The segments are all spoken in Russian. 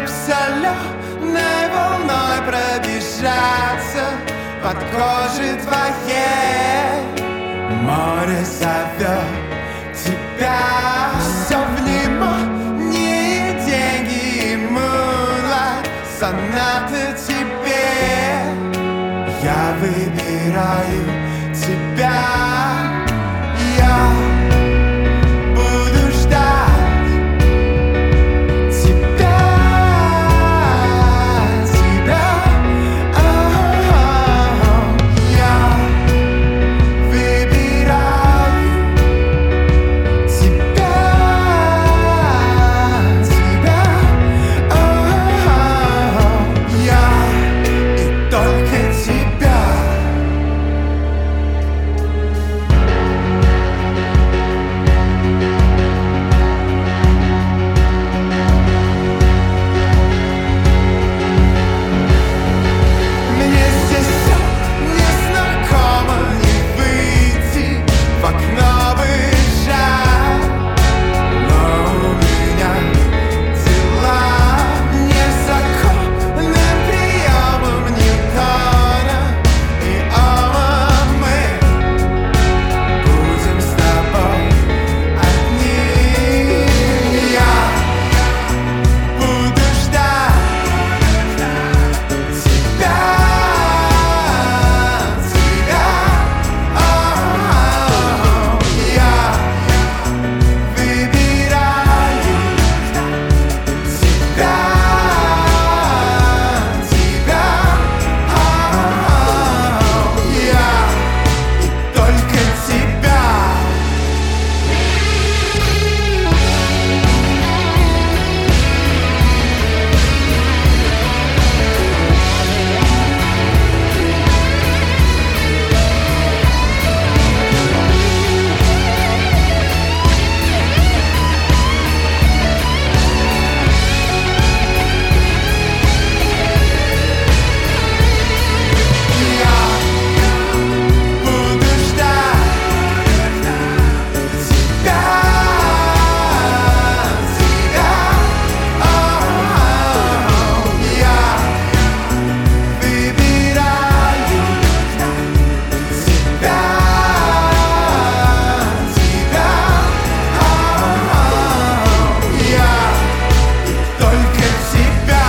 соленой волной пробежаться под кожей твоей. Море зовет тебя. Все внимание, деньги и moonlight, сонаты тебе. Я выбираю тебя. Я буду ждать тебя, тебя. Я выбираю тебя, тебя. Я и только тебя. Мне здесь все незнакомо, не выйти в окно бежать. Но у меня дела незаконным приемом Ньютона и Ома. Мы будем с тобой одни. Я буду ждать тебя, тебя. Я выбираю тебя, тебя. Я и только тебя. Я буду ждать тебя, тебя. Я выбираю тебя, тебя. Я и только тебя.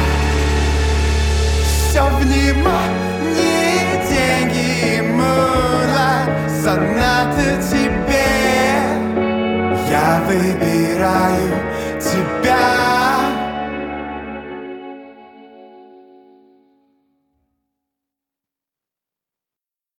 Все внимание, деньги и moonlight, сонаты тебе. Я выбираю тебя.